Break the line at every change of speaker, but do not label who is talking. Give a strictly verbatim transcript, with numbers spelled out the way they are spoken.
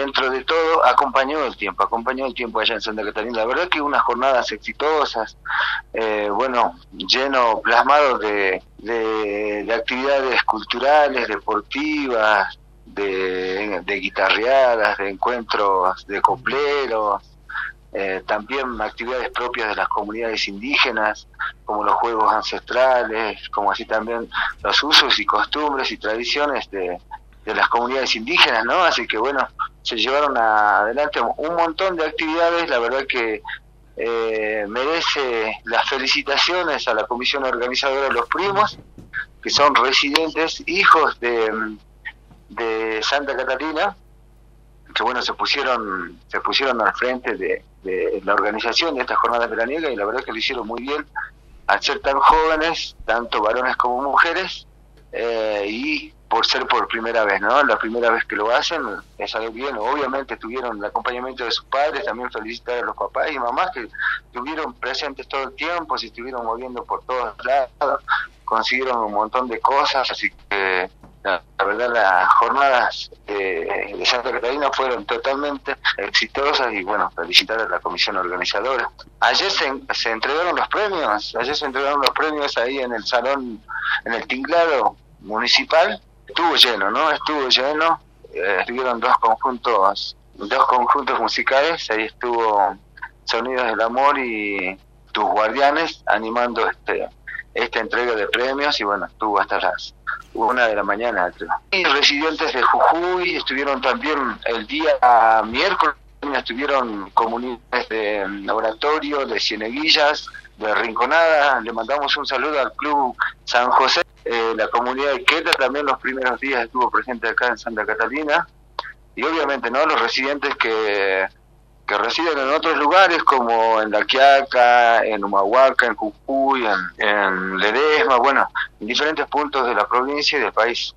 dentro de todo acompañó el tiempo, acompañó el tiempo allá en Santa Catarina. La verdad que unas jornadas exitosas, eh, bueno, lleno, plasmado de, de, de actividades culturales, deportivas, de, de guitarreadas, de encuentros de copleros, eh, también actividades propias de las comunidades indígenas, como los juegos ancestrales, como así también los usos y costumbres y tradiciones de, de las comunidades indígenas, ¿no? Así que bueno, se llevaron a, adelante un montón de actividades. La verdad que eh, merece las felicitaciones a la comisión organizadora de Los Primos, que son residentes, hijos de, de Santa Catarina, que bueno, se pusieron se pusieron al frente de, de la organización de estas jornadas veraniegas, y la verdad que lo hicieron muy bien, al ser tan jóvenes, tanto varones como mujeres, eh, y por ser por primera vez, ¿no? La primera vez que lo hacen, es algo bien. Obviamente tuvieron el acompañamiento de sus padres, también felicitar a los papás y mamás que estuvieron presentes todo el tiempo, se estuvieron moviendo por todos lados, consiguieron un montón de cosas, así que la, la verdad las jornadas de, de Santa Catarina fueron totalmente exitosas, y bueno, felicitar a la comisión organizadora. Ayer se, se entregaron los premios, ayer se entregaron los premios ahí en el salón, en el tinglado municipal. Estuvo lleno, ¿no? Estuvo lleno, eh, estuvieron dos conjuntos, dos conjuntos musicales, ahí estuvo Sonidos del Amor y Tus Guardianes animando este esta entrega de premios, y bueno, estuvo hasta las una de la mañana, creo. Y residentes de Jujuy estuvieron también el día miércoles, estuvieron comunidades de Oratorio, de Cieneguillas, de Rinconada. Le mandamos un saludo al Club San José. Eh, la comunidad de Queta también los primeros días estuvo presente acá en Santa Catarina, y obviamente no los residentes que que residen en otros lugares como en La Quiaca, en Humahuaca, en Jujuy, en, en Ledesma, bueno, en diferentes puntos de la provincia y del país.